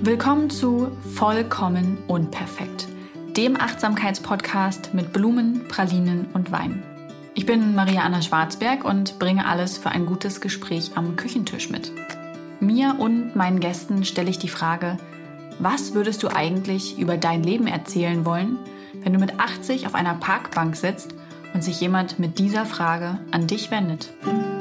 Willkommen zu Vollkommen Unperfekt, dem Achtsamkeitspodcast mit Blumen, Pralinen und Wein. Ich bin Maria Anna Schwarzberg und bringe alles für ein gutes Gespräch am Küchentisch mit. Mir und meinen Gästen stelle ich die Frage, was würdest du eigentlich über dein Leben erzählen wollen, wenn du mit 80 auf einer Parkbank sitzt und sich jemand mit dieser Frage an dich wendet?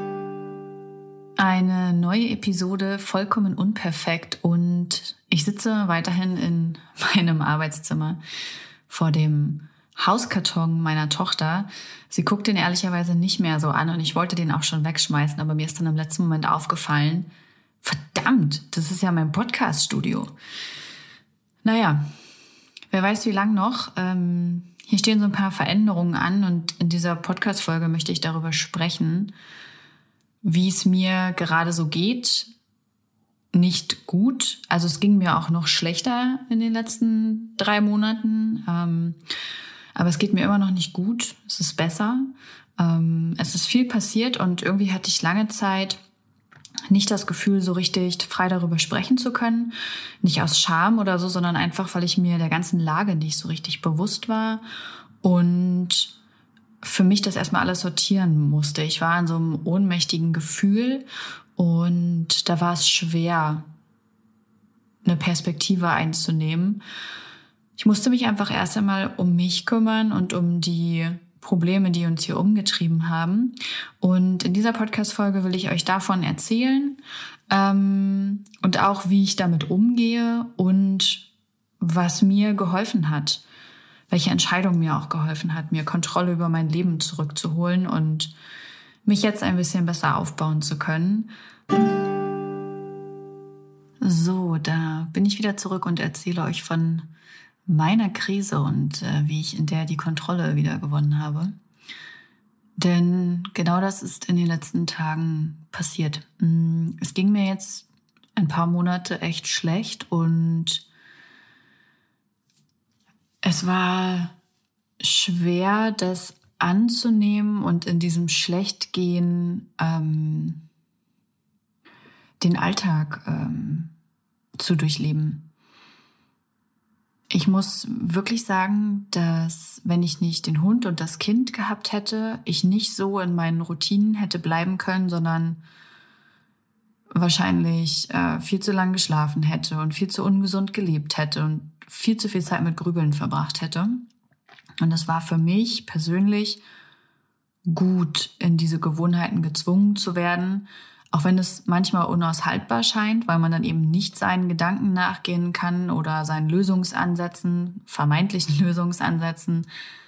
Eine neue Episode Vollkommen Unperfekt und ich sitze weiterhin in meinem Arbeitszimmer vor dem Hauskarton meiner Tochter. Sie guckt den ehrlicherweise nicht mehr so an und ich wollte den auch schon wegschmeißen, aber mir ist dann im letzten Moment aufgefallen, verdammt, das ist ja mein Podcast-Studio. Naja, wer weiß wie lang noch. Hier stehen so ein paar Veränderungen an und in dieser Podcast-Folge möchte ich darüber sprechen, wie es mir gerade so geht. Nicht gut. Also es ging mir auch noch schlechter in den letzten 3 Monaten. Aber es geht mir immer noch nicht gut. Es ist besser. Es ist viel passiert und irgendwie hatte ich lange Zeit nicht das Gefühl, so richtig frei darüber sprechen zu können. Nicht aus Scham oder so, sondern einfach, weil ich mir der ganzen Lage nicht so richtig bewusst war und für mich das erstmal alles sortieren musste. Ich war in so einem ohnmächtigen Gefühl und da war es schwer, eine Perspektive einzunehmen. Ich musste mich einfach erst einmal um mich kümmern und um die Probleme, die uns hier umgetrieben haben. Und in dieser Podcast-Folge will ich euch davon erzählen und auch, wie ich damit umgehe und was mir geholfen hat. Welche Entscheidung mir auch geholfen hat, mir Kontrolle über mein Leben zurückzuholen und mich jetzt ein bisschen besser aufbauen zu können. So, da bin ich wieder zurück und erzähle euch von meiner Krise und wie ich in der die Kontrolle wieder gewonnen habe. Denn genau das ist in den letzten Tagen passiert. Es ging mir jetzt ein paar Monate echt schlecht und es war schwer, das anzunehmen und in diesem Schlechtgehen den Alltag zu durchleben. Ich muss wirklich sagen, dass wenn ich nicht den Hund und das Kind gehabt hätte, ich nicht so in meinen Routinen hätte bleiben können, sondern wahrscheinlich viel zu lang geschlafen hätte und viel zu ungesund gelebt hätte und viel zu viel Zeit mit Grübeln verbracht hätte. Und das war für mich persönlich gut, in diese Gewohnheiten gezwungen zu werden, auch wenn es manchmal unaushaltbar scheint, weil man dann eben nicht seinen Gedanken nachgehen kann oder seinen Lösungsansätzen, vermeintlichen Lösungsansätzen.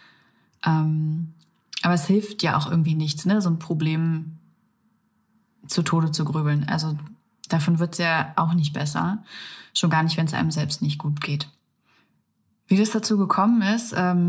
Aber es hilft ja auch irgendwie nichts, ne? So ein Problem zu Tode zu grübeln. Also davon wird es ja auch nicht besser. Schon gar nicht, wenn es einem selbst nicht gut geht. Wie das dazu gekommen ist,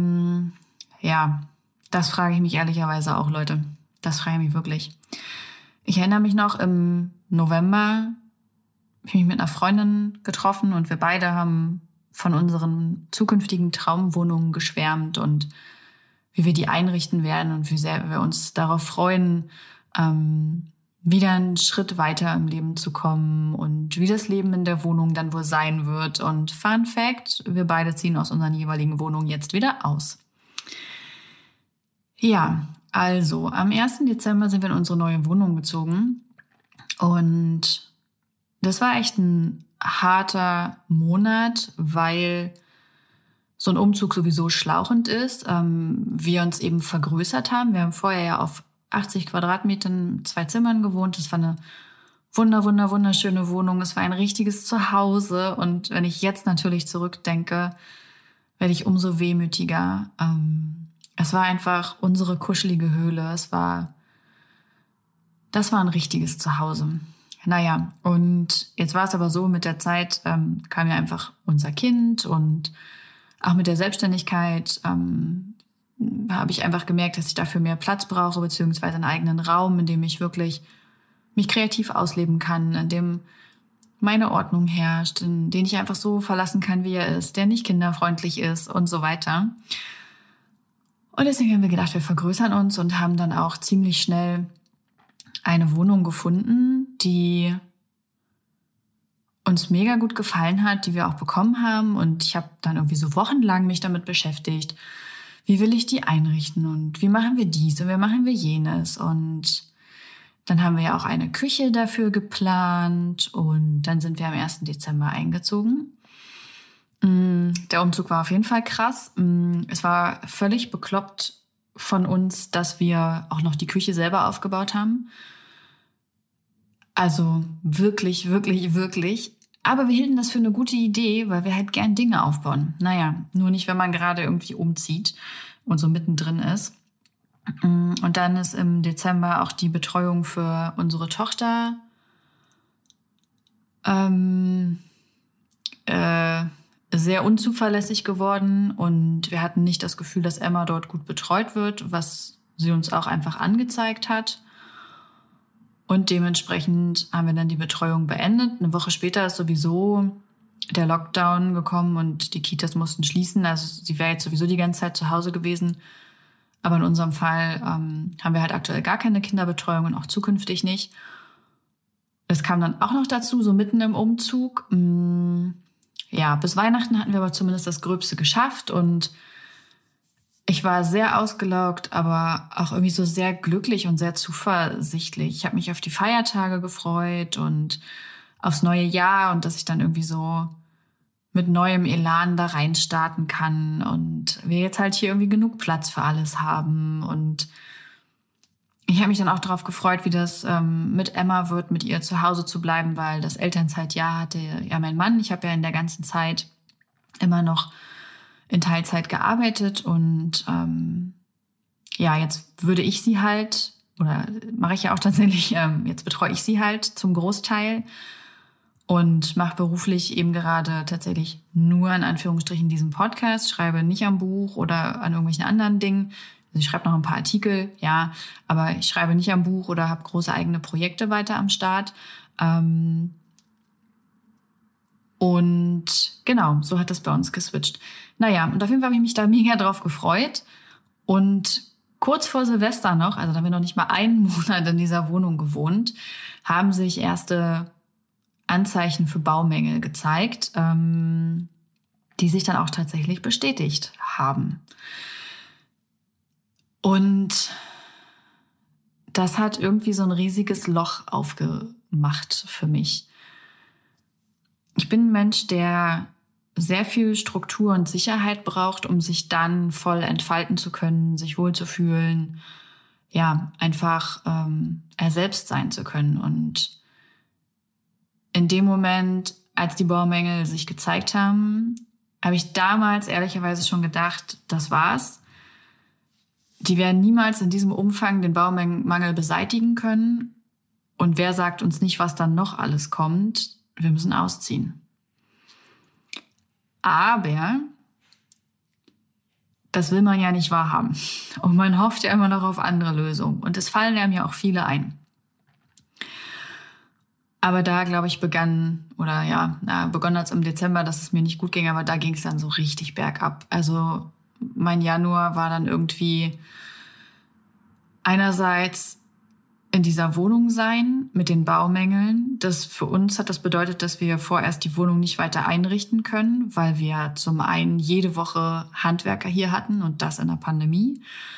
das frage ich mich ehrlicherweise auch, Leute. Das frage ich mich wirklich. Ich erinnere mich noch, im November habe ich mich mit einer Freundin getroffen und wir beide haben von unseren zukünftigen Traumwohnungen geschwärmt und wie wir die einrichten werden und wie sehr wir uns darauf freuen, wieder einen Schritt weiter im Leben zu kommen und wie das Leben in der Wohnung dann wohl sein wird. Und Fun Fact, wir beide ziehen aus unseren jeweiligen Wohnungen jetzt wieder aus. Ja, also am 1. Dezember sind wir in unsere neue Wohnung gezogen und das war echt ein harter Monat, weil so ein Umzug sowieso schlauchend ist. Wir uns eben vergrößert haben. Wir haben vorher ja auf 80 Quadratmetern 2 Zimmern gewohnt. Das war eine wunderschöne Wohnung. Es war ein richtiges Zuhause. Und wenn ich jetzt natürlich zurückdenke, werde ich umso wehmütiger. Es war einfach unsere kuschelige Höhle. Das war ein richtiges Zuhause. Naja, und jetzt war es aber so, mit der Zeit kam ja einfach unser Kind und auch mit der Selbstständigkeit habe ich einfach gemerkt, dass ich dafür mehr Platz brauche, beziehungsweise einen eigenen Raum, in dem ich wirklich mich kreativ ausleben kann, in dem meine Ordnung herrscht, in den ich einfach so verlassen kann, wie er ist, der nicht kinderfreundlich ist und so weiter. Und deswegen haben wir gedacht, wir vergrößern uns und haben dann auch ziemlich schnell eine Wohnung gefunden, die uns mega gut gefallen hat, die wir auch bekommen haben. Und ich habe dann irgendwie so wochenlang mich damit beschäftigt, wie will ich die einrichten und wie machen wir dies und wie machen wir jenes. Und dann haben wir ja auch eine Küche dafür geplant und dann sind wir am 1. Dezember eingezogen. Der Umzug war auf jeden Fall krass. Es war völlig bekloppt von uns, dass wir auch noch die Küche selber aufgebaut haben. Also wirklich, wirklich, wirklich. Aber wir hielten das für eine gute Idee, weil wir halt gern Dinge aufbauen. Naja, nur nicht, wenn man gerade irgendwie umzieht und so mittendrin ist. Und dann ist im Dezember auch die Betreuung für unsere Tochter sehr unzuverlässig geworden. Und wir hatten nicht das Gefühl, dass Emma dort gut betreut wird, was sie uns auch einfach angezeigt hat. Und dementsprechend haben wir dann die Betreuung beendet. Eine Woche später ist sowieso der Lockdown gekommen und die Kitas mussten schließen. Also sie wäre jetzt sowieso die ganze Zeit zu Hause gewesen. Aber in unserem Fall haben wir halt aktuell gar keine Kinderbetreuung und auch zukünftig nicht. Das kam dann auch noch dazu, so mitten im Umzug. Ja, bis Weihnachten hatten wir aber zumindest das Gröbste geschafft und ich war sehr ausgelaugt, aber auch irgendwie so sehr glücklich und sehr zuversichtlich. Ich habe mich auf die Feiertage gefreut und aufs neue Jahr und dass ich dann irgendwie so mit neuem Elan da reinstarten kann und wir jetzt halt hier irgendwie genug Platz für alles haben. Und ich habe mich dann auch darauf gefreut, wie das mit Emma wird, mit ihr zu Hause zu bleiben, weil das Elternzeitjahr hatte ja mein Mann. Ich habe ja in der ganzen Zeit immer noch in Teilzeit gearbeitet und ja, jetzt würde ich sie halt, oder mache ich ja auch tatsächlich, jetzt betreue ich sie halt zum Großteil und mache beruflich eben gerade tatsächlich nur in Anführungsstrichen diesen Podcast, schreibe nicht am Buch oder an irgendwelchen anderen Dingen. Also ich schreibe noch ein paar Artikel, ja, aber ich schreibe nicht am Buch oder habe große eigene Projekte weiter am Start. Und genau, so hat das bei uns geswitcht. Naja, und auf jeden Fall habe ich mich da mega drauf gefreut. Und kurz vor Silvester noch, also da haben wir noch nicht mal einen Monat in dieser Wohnung gewohnt, haben sich erste Anzeichen für Baumängel gezeigt, die sich dann auch tatsächlich bestätigt haben. Und das hat irgendwie so ein riesiges Loch aufgemacht für mich. Ich bin ein Mensch, der sehr viel Struktur und Sicherheit braucht, um sich dann voll entfalten zu können, sich wohlzufühlen, ja, einfach er selbst sein zu können. Und in dem Moment, als die Baumängel sich gezeigt haben, habe ich damals ehrlicherweise schon gedacht, das war's. Die werden niemals in diesem Umfang den Baumangel beseitigen können. Und wer sagt uns nicht, was dann noch alles kommt? Wir müssen ausziehen. Aber das will man ja nicht wahrhaben. Und man hofft ja immer noch auf andere Lösungen. Und es fallen einem ja auch viele ein. Aber da, glaube ich, begonnen hat es im Dezember, dass es mir nicht gut ging, aber da ging es dann so richtig bergab. Also mein Januar war dann irgendwie einerseits in dieser Wohnung sein mit den Baumängeln. Das für uns hat das bedeutet, dass wir vorerst die Wohnung nicht weiter einrichten können, weil wir zum einen jede Woche Handwerker hier hatten und das in der Pandemie.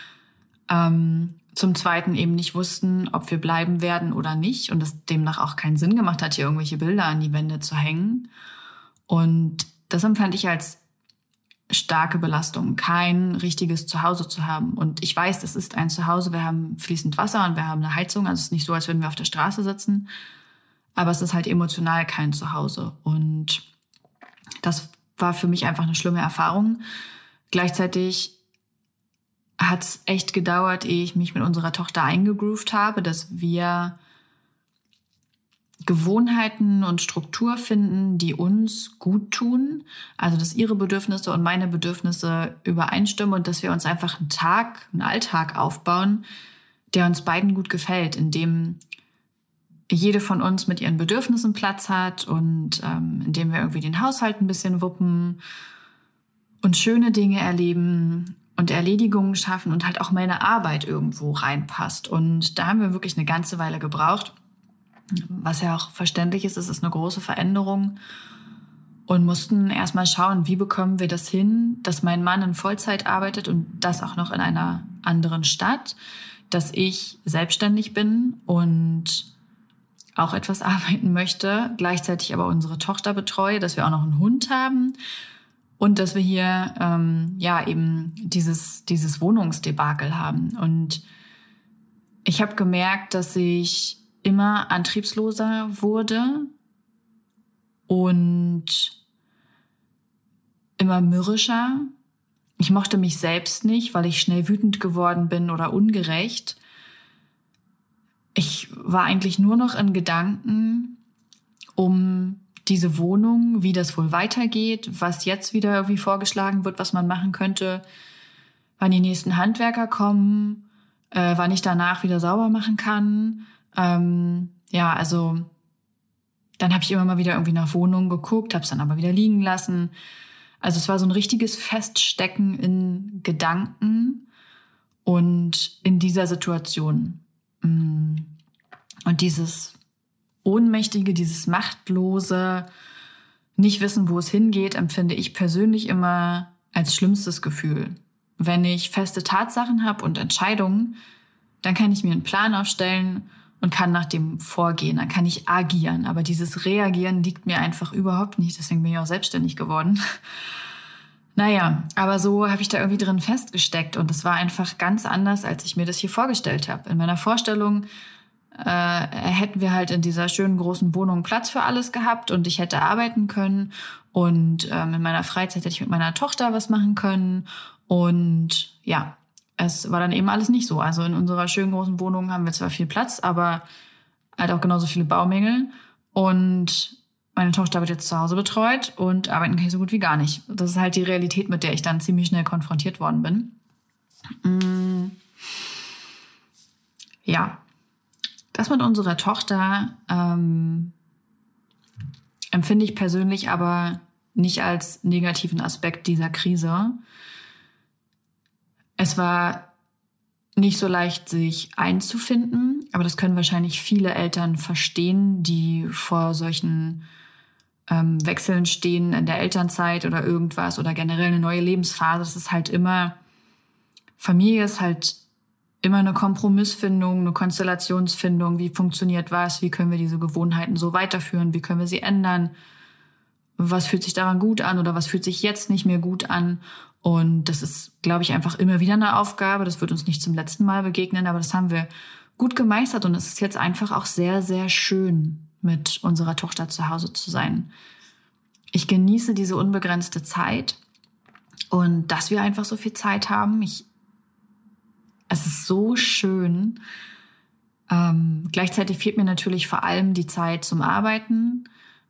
Zum Zweiten eben nicht wussten, ob wir bleiben werden oder nicht und es demnach auch keinen Sinn gemacht hat, hier irgendwelche Bilder an die Wände zu hängen. Und das empfand ich als starke Belastung, kein richtiges Zuhause zu haben. Und ich weiß, es ist ein Zuhause, wir haben fließend Wasser und wir haben eine Heizung, also es ist nicht so, als würden wir auf der Straße sitzen, aber es ist halt emotional kein Zuhause. Und das war für mich einfach eine schlimme Erfahrung. Gleichzeitig hat es echt gedauert, ehe ich mich mit unserer Tochter eingegroovt habe, dass wir Gewohnheiten und Struktur finden, die uns gut tun. Also, dass ihre Bedürfnisse und meine Bedürfnisse übereinstimmen und dass wir uns einfach einen Alltag aufbauen, der uns beiden gut gefällt, in dem jede von uns mit ihren Bedürfnissen Platz hat und in dem wir irgendwie den Haushalt ein bisschen wuppen und schöne Dinge erleben und Erledigungen schaffen und halt auch meine Arbeit irgendwo reinpasst. Und da haben wir wirklich eine ganze Weile gebraucht. Was ja auch verständlich ist, es ist eine große Veränderung. Und mussten erstmal schauen, wie bekommen wir das hin, dass mein Mann in Vollzeit arbeitet und das auch noch in einer anderen Stadt, dass ich selbstständig bin und auch etwas arbeiten möchte, gleichzeitig aber unsere Tochter betreue, dass wir auch noch einen Hund haben und dass wir hier eben dieses Wohnungsdebakel haben. Und ich habe gemerkt, dass ich immer antriebsloser wurde und immer mürrischer. Ich mochte mich selbst nicht, weil ich schnell wütend geworden bin oder ungerecht. Ich war eigentlich nur noch in Gedanken um diese Wohnung, wie das wohl weitergeht, was jetzt wieder irgendwie vorgeschlagen wird, was man machen könnte, wann die nächsten Handwerker kommen, wann ich danach wieder sauber machen kann. Also dann habe ich immer mal wieder irgendwie nach Wohnungen geguckt, habe es dann aber wieder liegen lassen. Also es war so ein richtiges Feststecken in Gedanken und in dieser Situation. Und dieses Ohnmächtige, dieses Machtlose, nicht wissen, wo es hingeht, empfinde ich persönlich immer als schlimmstes Gefühl. Wenn ich feste Tatsachen habe und Entscheidungen, dann kann ich mir einen Plan aufstellen und kann nach dem vorgehen, dann kann ich agieren. Aber dieses Reagieren liegt mir einfach überhaupt nicht, deswegen bin ich auch selbstständig geworden. Naja, aber so habe ich da irgendwie drin festgesteckt und es war einfach ganz anders, als ich mir das hier vorgestellt habe. In meiner Vorstellung hätten wir halt in dieser schönen großen Wohnung Platz für alles gehabt und ich hätte arbeiten können und in meiner Freizeit hätte ich mit meiner Tochter was machen können und ja, es war dann eben alles nicht so. Also in unserer schönen großen Wohnung haben wir zwar viel Platz, aber halt auch genauso viele Baumängel. Und meine Tochter wird jetzt zu Hause betreut und arbeiten kann ich so gut wie gar nicht. Das ist halt die Realität, mit der ich dann ziemlich schnell konfrontiert worden bin. Ja, das mit unserer Tochter empfinde ich persönlich aber nicht als negativen Aspekt dieser Krise. Es war nicht so leicht, sich einzufinden, aber das können wahrscheinlich viele Eltern verstehen, die vor solchen Wechseln stehen in der Elternzeit oder irgendwas oder generell eine neue Lebensphase. Das ist halt immer, Familie ist halt immer eine Kompromissfindung, eine Konstellationsfindung. Wie funktioniert was? Wie können wir diese Gewohnheiten so weiterführen? Wie können wir sie ändern? Was fühlt sich daran gut an oder was fühlt sich jetzt nicht mehr gut an? Und das ist, glaube ich, einfach immer wieder eine Aufgabe. Das wird uns nicht zum letzten Mal begegnen, aber das haben wir gut gemeistert. Und es ist jetzt einfach auch sehr, sehr schön, mit unserer Tochter zu Hause zu sein. Ich genieße diese unbegrenzte Zeit und dass wir einfach so viel Zeit haben. Es ist so schön. Gleichzeitig fehlt mir natürlich vor allem die Zeit zum Arbeiten.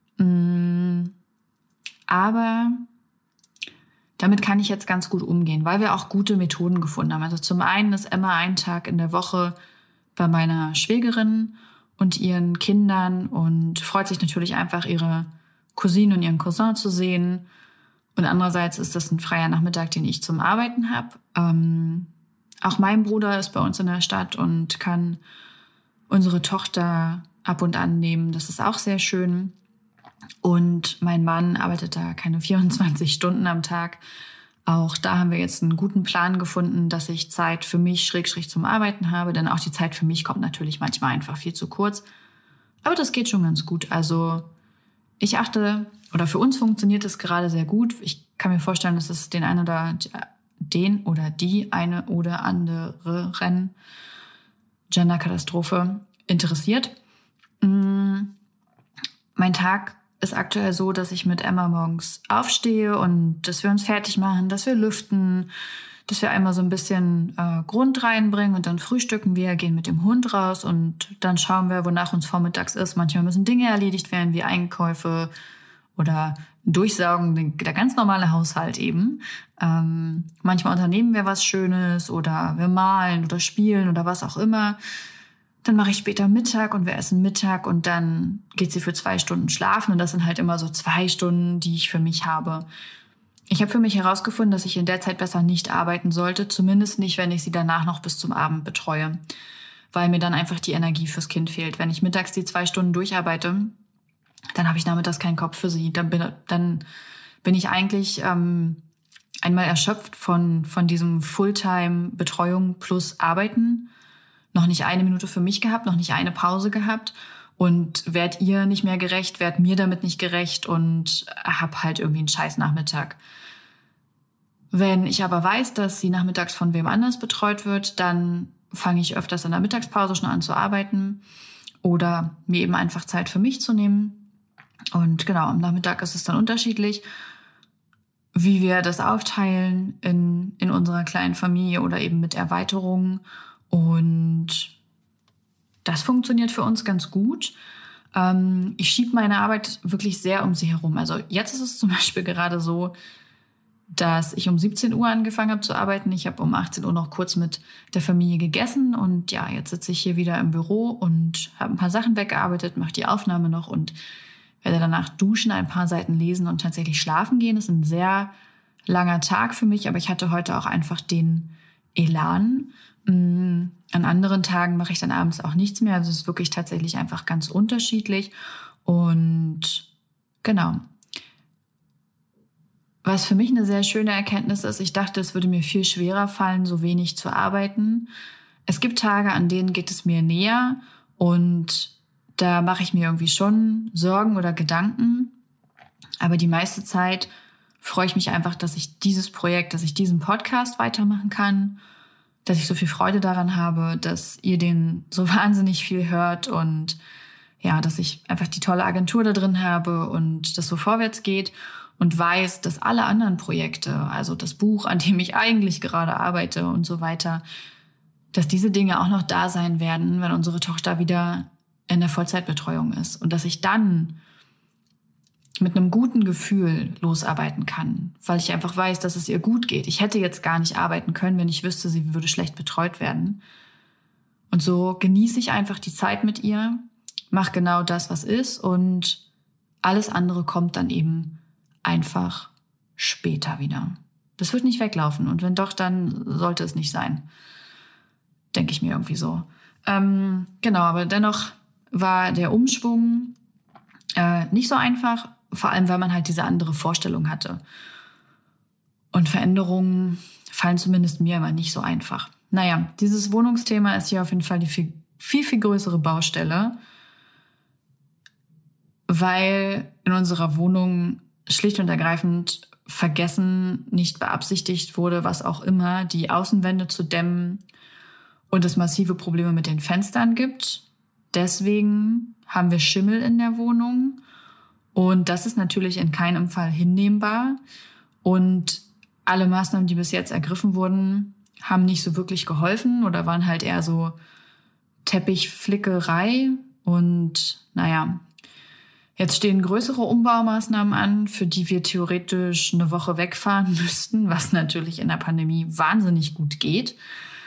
Aber damit kann ich jetzt ganz gut umgehen, weil wir auch gute Methoden gefunden haben. Also zum einen ist Emma einen Tag in der Woche bei meiner Schwägerin und ihren Kindern und freut sich natürlich einfach, ihre Cousine und ihren Cousin zu sehen. Und andererseits ist das ein freier Nachmittag, den ich zum Arbeiten habe. Auch mein Bruder ist bei uns in der Stadt und kann unsere Tochter ab und an nehmen. Das ist auch sehr schön. Und mein Mann arbeitet da keine 24 Stunden am Tag. Auch da haben wir jetzt einen guten Plan gefunden, dass ich Zeit für mich / zum Arbeiten habe. Denn auch die Zeit für mich kommt natürlich manchmal einfach viel zu kurz. Aber das geht schon ganz gut. Also ich achte, oder für uns funktioniert es gerade sehr gut. Ich kann mir vorstellen, dass es den oder die eine oder anderen Genderkatastrophe interessiert. Mein Tag ist aktuell so, dass ich mit Emma morgens aufstehe und dass wir uns fertig machen, dass wir lüften, dass wir einmal so ein bisschen Grund reinbringen und dann frühstücken wir, gehen mit dem Hund raus und dann schauen wir, wonach uns vormittags ist. Manchmal müssen Dinge erledigt werden, wie Einkäufe oder Durchsaugen, der ganz normale Haushalt eben. Manchmal unternehmen wir was Schönes oder wir malen oder spielen oder was auch immer. Dann mache ich später Mittag und wir essen Mittag und dann geht sie für 2 Stunden schlafen. Und das sind halt immer so 2 Stunden, die ich für mich habe. Ich habe für mich herausgefunden, dass ich in der Zeit besser nicht arbeiten sollte. Zumindest nicht, wenn ich sie danach noch bis zum Abend betreue. weil mir dann einfach die Energie fürs Kind fehlt. Wenn ich mittags die 2 Stunden durcharbeite, dann habe ich nachmittags keinen Kopf für sie. Dann bin ich eigentlich einmal erschöpft von diesem Fulltime-Betreuung plus Arbeiten. Noch nicht eine Minute für mich gehabt, noch nicht eine Pause gehabt und werd ihr nicht mehr gerecht, werd mir damit nicht gerecht und hab halt irgendwie einen scheiß Nachmittag. Wenn ich aber weiß, dass sie nachmittags von wem anders betreut wird, dann fange ich öfters in der Mittagspause schon an zu arbeiten oder mir eben einfach Zeit für mich zu nehmen. Und genau, am Nachmittag ist es dann unterschiedlich, wie wir das aufteilen in unserer kleinen Familie oder eben mit Erweiterungen. Und das funktioniert für uns ganz gut. Ich schiebe meine Arbeit wirklich sehr um sie herum. Also jetzt ist es zum Beispiel gerade so, dass ich um 17 Uhr angefangen habe zu arbeiten. Ich habe um 18 Uhr noch kurz mit der Familie gegessen. Und ja, jetzt sitze ich hier wieder im Büro und habe ein paar Sachen weggearbeitet, mache die Aufnahme noch und werde danach duschen, ein paar Seiten lesen und tatsächlich schlafen gehen. Das ist ein sehr langer Tag für mich, aber ich hatte heute auch einfach den Elan. An anderen Tagen mache ich dann abends auch nichts mehr. Also es ist wirklich tatsächlich einfach ganz unterschiedlich. Und genau. Was für mich eine sehr schöne Erkenntnis ist, ich dachte, es würde mir viel schwerer fallen, so wenig zu arbeiten. Es gibt Tage, an denen geht es mir näher und da mache ich mir irgendwie schon Sorgen oder Gedanken. Aber die meiste Zeit freue ich mich einfach, dass ich dieses Projekt, dass ich diesen Podcast weitermachen kann, dass ich so viel Freude daran habe, dass ihr den so wahnsinnig viel hört und ja, dass ich einfach die tolle Agentur da drin habe und das so vorwärts geht und weiß, dass alle anderen Projekte, also das Buch, an dem ich eigentlich gerade arbeite und so weiter, dass diese Dinge auch noch da sein werden, wenn unsere Tochter wieder in der Vollzeitbetreuung ist und dass ich dann mit einem guten Gefühl losarbeiten kann, weil ich einfach weiß, dass es ihr gut geht. Ich hätte jetzt gar nicht arbeiten können, wenn ich wüsste, sie würde schlecht betreut werden. Und so genieße ich einfach die Zeit mit ihr, mache genau das, was ist und alles andere kommt dann eben einfach später wieder. Das wird nicht weglaufen und wenn doch, dann sollte es nicht sein. Denke ich mir irgendwie so. Genau, aber dennoch war der Umschwung nicht so einfach, vor allem, weil man halt diese andere Vorstellung hatte. Und Veränderungen fallen zumindest mir immer nicht so einfach. Naja, dieses Wohnungsthema ist hier auf jeden Fall die viel größere Baustelle, weil in unserer Wohnung schlicht und ergreifend vergessen, nicht beabsichtigt wurde, was auch immer, die Außenwände zu dämmen und es massive Probleme mit den Fenstern gibt. Deswegen haben wir Schimmel in der Wohnung und das ist natürlich in keinem Fall hinnehmbar. Und alle Maßnahmen, die bis jetzt ergriffen wurden, haben nicht so wirklich geholfen oder waren halt eher so Teppichflickerei. Und naja, jetzt stehen größere Umbaumaßnahmen an, für die wir theoretisch eine Woche wegfahren müssten, was natürlich in der Pandemie wahnsinnig gut geht.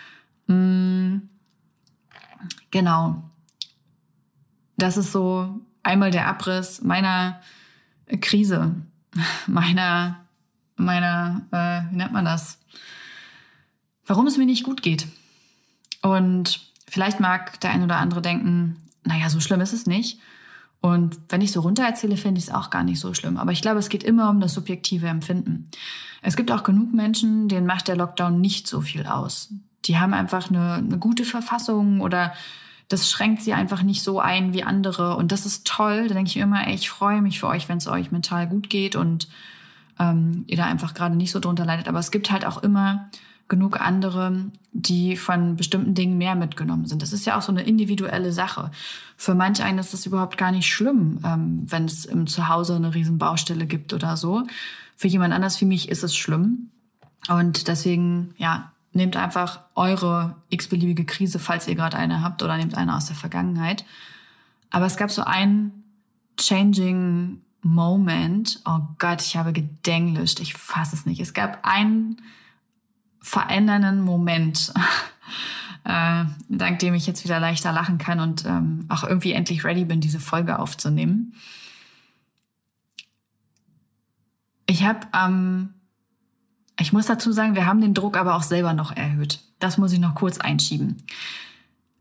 Genau. Das ist so einmal der Abriss meiner Krise, meiner, wie nennt man das? Warum es mir nicht gut geht. Und vielleicht mag der ein oder andere denken, naja, so schlimm ist es nicht. Und wenn ich so runter erzähle, finde ich es auch gar nicht so schlimm. Aber ich glaube, es geht immer um das subjektive Empfinden. Es gibt auch genug Menschen, denen macht der Lockdown nicht so viel aus. Die haben einfach eine gute Verfassung oder das schränkt sie einfach nicht so ein wie andere. Und das ist toll. Da denke ich mir immer, ey, ich freue mich für euch, wenn es euch mental gut geht und ihr da einfach gerade nicht so drunter leidet. Aber es gibt halt auch immer genug andere, die von bestimmten Dingen mehr mitgenommen sind. Das ist ja auch so eine individuelle Sache. Für manch einen ist das überhaupt gar nicht schlimm, wenn es im Zuhause eine riesen Baustelle gibt oder so. Für jemand anders wie mich ist es schlimm. Und deswegen, ja, nehmt einfach eure x-beliebige Krise, falls ihr gerade eine habt, oder nehmt eine aus der Vergangenheit. Aber es gab so einen changing Moment. Oh Gott, ich habe gedenglischt. Ich fasse es nicht. Es gab einen verändernden Moment, dank dem ich jetzt wieder leichter lachen kann und auch irgendwie endlich ready bin, diese Folge aufzunehmen. Ich muss dazu sagen, wir haben den Druck aber auch selber noch erhöht. Das muss ich noch kurz einschieben.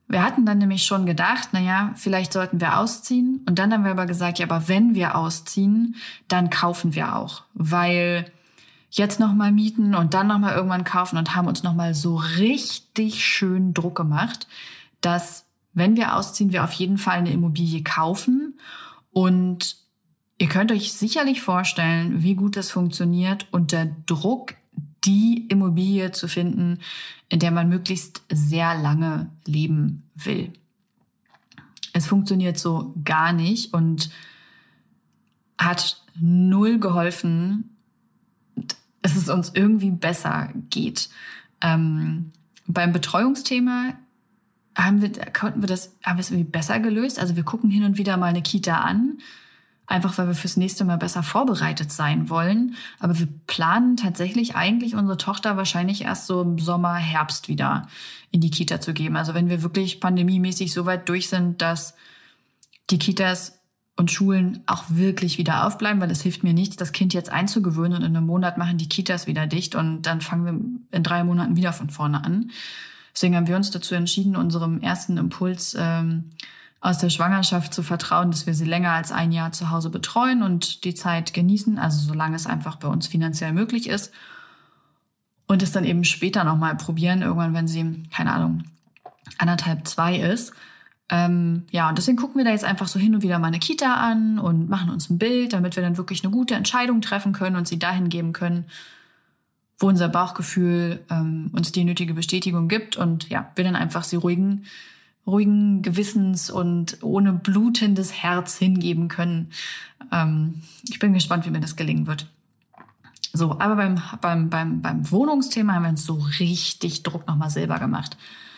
Wir hatten dann nämlich schon gedacht, vielleicht sollten wir ausziehen. Und dann haben wir aber gesagt, ja, aber wenn wir ausziehen, dann kaufen wir auch. Weil jetzt nochmal mieten und dann nochmal irgendwann kaufen und haben uns nochmal so richtig schön Druck gemacht, dass, wenn wir ausziehen, wir auf jeden Fall eine Immobilie kaufen. Und ihr könnt euch sicherlich vorstellen, wie gut das funktioniert, unter Druck die Immobilie zu finden, in der man möglichst sehr lange leben will. Es funktioniert so gar nicht und hat null geholfen, dass es uns irgendwie besser geht. Beim Betreuungsthema haben wir es irgendwie besser gelöst. Also wir gucken hin und wieder mal eine Kita an, einfach weil wir fürs nächste Mal besser vorbereitet sein wollen. Aber wir planen tatsächlich eigentlich unsere Tochter wahrscheinlich erst so im Sommer, Herbst wieder in die Kita zu geben. Also wenn wir wirklich pandemiemäßig so weit durch sind, dass die Kitas und Schulen auch wirklich wieder aufbleiben, weil es hilft mir nichts, das Kind jetzt einzugewöhnen und in einem Monat machen die Kitas wieder dicht und dann fangen wir in 3 Monaten wieder von vorne an. Deswegen haben wir uns dazu entschieden, unserem ersten Impuls aus der Schwangerschaft zu vertrauen, dass wir sie länger als 1 Jahr zu Hause betreuen und die Zeit genießen, also solange es einfach bei uns finanziell möglich ist. Und es dann eben später nochmal probieren, irgendwann, wenn sie, keine Ahnung, 1,5, 2 ist. Und deswegen gucken wir da jetzt einfach so hin und wieder mal eine Kita an und machen uns ein Bild, damit wir dann wirklich eine gute Entscheidung treffen können und sie dahin geben können, wo unser Bauchgefühl uns die nötige Bestätigung gibt und wir dann einfach sie ruhigen Gewissens und ohne blutendes Herz hingeben können. Ich bin gespannt, wie mir das gelingen wird. So, aber beim Wohnungsthema haben wir uns so richtig Druck nochmal selber gemacht.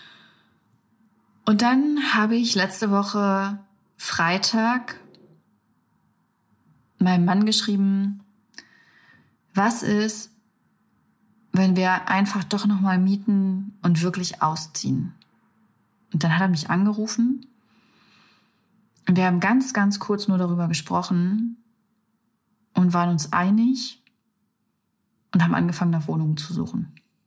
Und dann habe ich letzte Woche Freitag meinem Mann geschrieben, was ist, wenn wir einfach doch nochmal mieten und wirklich ausziehen? Und dann hat er mich angerufen und wir haben ganz, ganz kurz nur darüber gesprochen und waren uns einig und haben angefangen, nach Wohnungen zu suchen.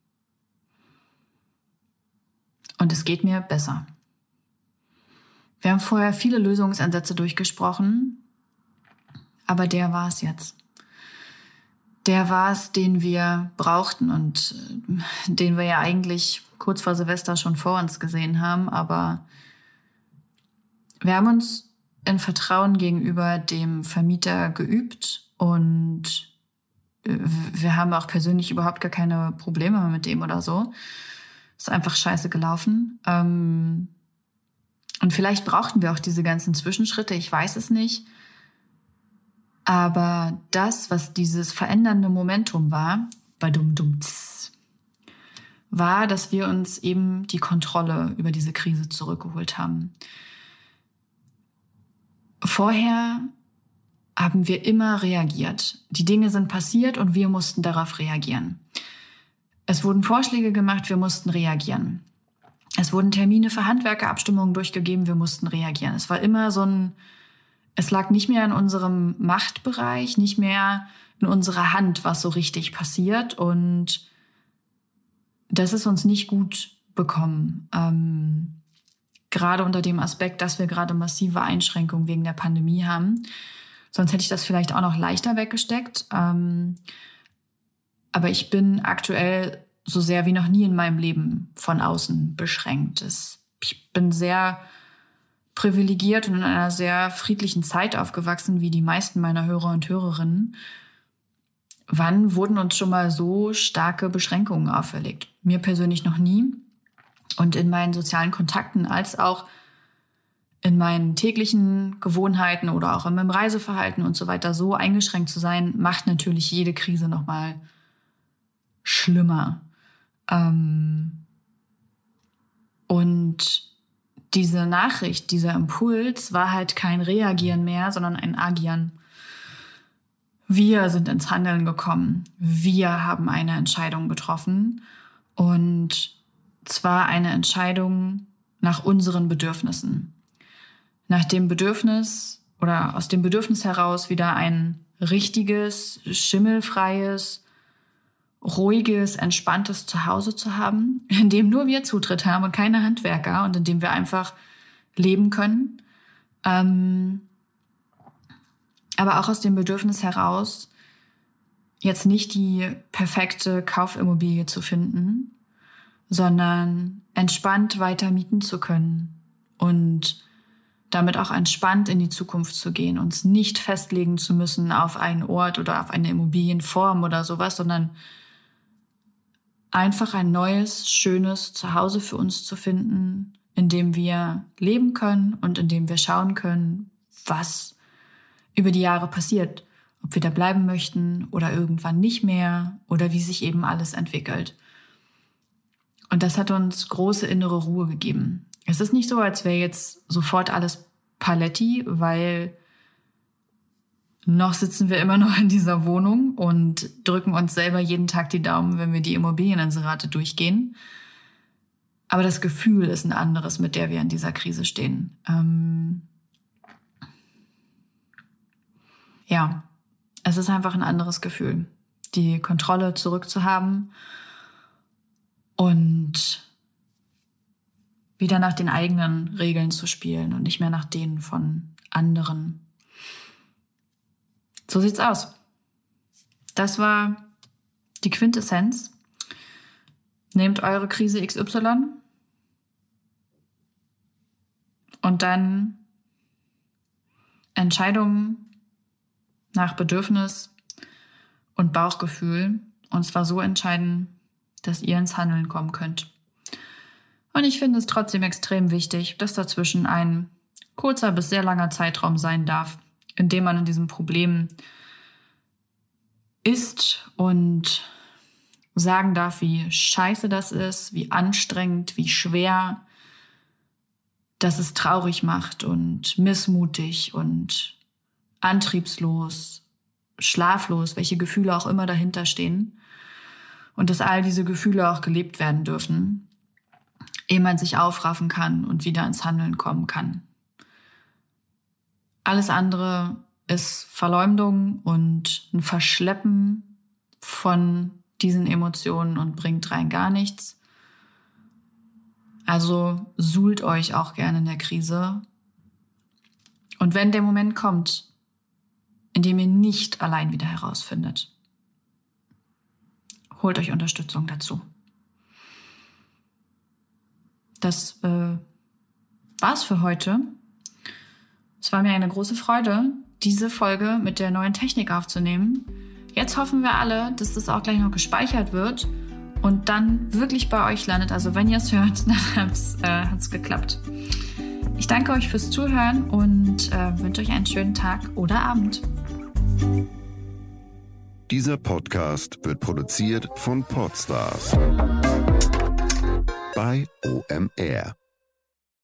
Und es geht mir besser. Wir haben vorher viele Lösungsansätze durchgesprochen, aber der war es jetzt. Der war es, den wir brauchten und den wir ja eigentlich kurz vor Silvester schon vor uns gesehen haben. Aber wir haben uns in Vertrauen gegenüber dem Vermieter geübt und wir haben auch persönlich überhaupt gar keine Probleme mit dem oder so. Ist einfach scheiße gelaufen. Und vielleicht brauchten wir auch diese ganzen Zwischenschritte, ich weiß es nicht. Aber das, was dieses verändernde Momentum war, war, dass wir uns eben die Kontrolle über diese Krise zurückgeholt haben. Vorher haben wir immer reagiert. Die Dinge sind passiert und wir mussten darauf reagieren. Es wurden Vorschläge gemacht, wir mussten reagieren. Es wurden Termine für Handwerkerabstimmungen durchgegeben, wir mussten reagieren. Es war immer es lag nicht mehr in unserem Machtbereich, nicht mehr in unserer Hand, was so richtig passiert. Und das ist uns nicht gut bekommen. Gerade unter dem Aspekt, dass wir gerade massive Einschränkungen wegen der Pandemie haben. Sonst hätte ich das vielleicht auch noch leichter weggesteckt. Aber ich bin aktuell so sehr wie noch nie in meinem Leben von außen beschränkt. Ich bin sehr privilegiert und in einer sehr friedlichen Zeit aufgewachsen, wie die meisten meiner Hörer und Hörerinnen. Wann wurden uns schon mal so starke Beschränkungen auferlegt? Mir persönlich noch nie. Und in meinen sozialen Kontakten als auch in meinen täglichen Gewohnheiten oder auch in meinem Reiseverhalten und so weiter so eingeschränkt zu sein, macht natürlich jede Krise noch mal schlimmer. Und diese Nachricht, dieser Impuls war halt kein Reagieren mehr, sondern ein Agieren. Wir sind ins Handeln gekommen. Wir haben eine Entscheidung getroffen. Und zwar eine Entscheidung nach unseren Bedürfnissen. Nach dem Bedürfnis oder aus dem Bedürfnis heraus wieder ein richtiges, schimmelfreies ruhiges, entspanntes Zuhause zu haben, in dem nur wir Zutritt haben und keine Handwerker und in dem wir einfach leben können. Aber auch aus dem Bedürfnis heraus, jetzt nicht die perfekte Kaufimmobilie zu finden, sondern entspannt weiter mieten zu können und damit auch entspannt in die Zukunft zu gehen, uns nicht festlegen zu müssen auf einen Ort oder auf eine Immobilienform oder sowas, sondern einfach ein neues, schönes Zuhause für uns zu finden, in dem wir leben können und in dem wir schauen können, was über die Jahre passiert, ob wir da bleiben möchten oder irgendwann nicht mehr oder wie sich eben alles entwickelt. Und das hat uns große innere Ruhe gegeben. Es ist nicht so, als wäre jetzt sofort alles Paletti, weil noch sitzen wir immer noch in dieser Wohnung und drücken uns selber jeden Tag die Daumen, wenn wir die Immobilieninserate durchgehen. Aber das Gefühl ist ein anderes, mit der wir in dieser Krise stehen. Ja, es ist einfach ein anderes Gefühl, die Kontrolle zurückzuhaben und wieder nach den eigenen Regeln zu spielen und nicht mehr nach denen von anderen. So sieht's aus. Das war die Quintessenz. Nehmt eure Krise XY und dann Entscheidungen nach Bedürfnis und Bauchgefühl und zwar so entscheiden, dass ihr ins Handeln kommen könnt. Und ich finde es trotzdem extrem wichtig, dass dazwischen ein kurzer bis sehr langer Zeitraum sein darf, in dem man in diesem Problem ist und sagen darf, wie scheiße das ist, wie anstrengend, wie schwer, dass es traurig macht und missmutig und antriebslos, schlaflos, welche Gefühle auch immer dahinter stehen. Und dass all diese Gefühle auch gelebt werden dürfen, ehe man sich aufraffen kann und wieder ins Handeln kommen kann. Alles andere ist Verleumdung und ein Verschleppen von diesen Emotionen und bringt rein gar nichts. Also suhlt euch auch gerne in der Krise. Und wenn der Moment kommt, in dem ihr nicht allein wieder herausfindet, holt euch Unterstützung dazu. Das war's für heute. Es war mir eine große Freude, diese Folge mit der neuen Technik aufzunehmen. Jetzt hoffen wir alle, dass das auch gleich noch gespeichert wird und dann wirklich bei euch landet. Also wenn ihr es hört, dann hat's geklappt. Ich danke euch fürs Zuhören und wünsche euch einen schönen Tag oder Abend. Dieser Podcast wird produziert von Podstars bei OMR.